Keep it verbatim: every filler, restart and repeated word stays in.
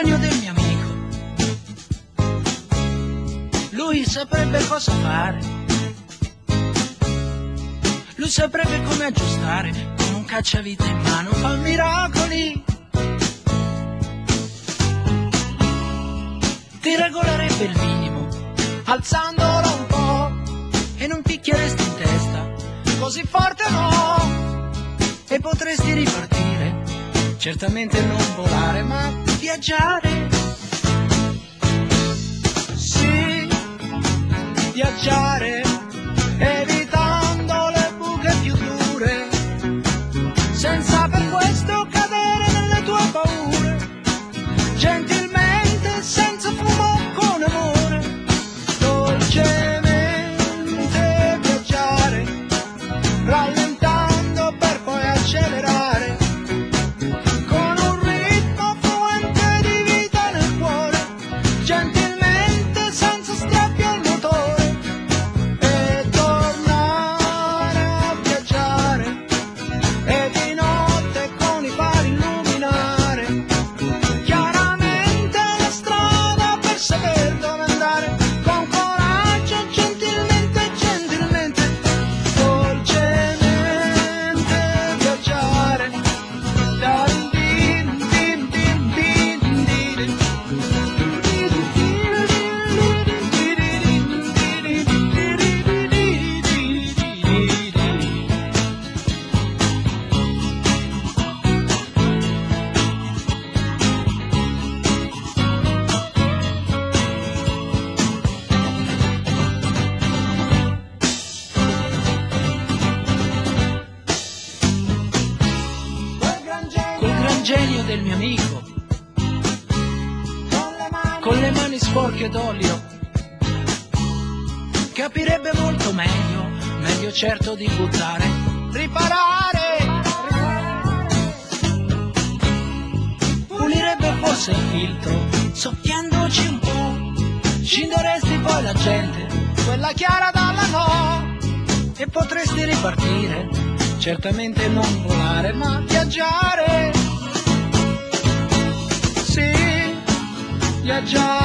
genio del mio amico. Lui saprebbe cosa fare, lui saprebbe come aggiustare, con un cacciavite in mano fa miracoli. Ti regolerebbe il minimo, alzandolo un po', e non picchieresti in testa, così forte no, e potresti ripartire, certamente non volare, ma viaggiare. Sì, viaggiare, evitando le buche più dure, senza per questo cadere nelle tue paure, gentilmente, senza fumo, con amore, dolcemente viaggiare, rallentando per poi accelerare, con un ritmo fluente di vita nel cuore, gentilmente, senza strappi al motore, e tornare a viaggiare, e di notte con i fari illuminare chiaramente la strada per saper dove andare, con coraggio, gentilmente, gentilmente, dolcemente viaggiare. Din, din, din, din, din, Col gran genio del mio amico, con le mani sporche d'olio, capirebbe molto meglio, meglio certo di buttare, riparare, pulirebbe forse il filtro, soffiandoci un po', scinderesti poi la gente, quella chiara dalla no, e potresti ripartire, certamente non volare, ma viaggiare. Sì, viaggiare.